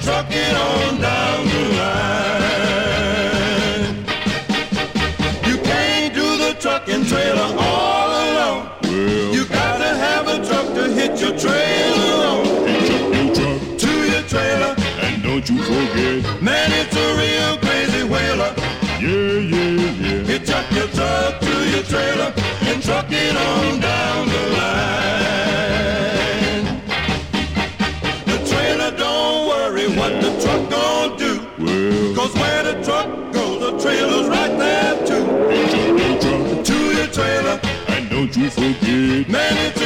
truck it on down the line. You can't do the trucking trailer all alone. Well, you gotta have a truck to hit your trailer on. Hitch up your truck to your trailer, and don't you forget, man, it's a real crazy whaler. Yeah, yeah, yeah. Hitch up your truck to your trailer and truck it on down the line. The trailer don't worry what the truck gon' do. Well, 'cause where the truck goes, the trailer's right there too. hitch up your truck to your trailer, and don't you forget, man, it's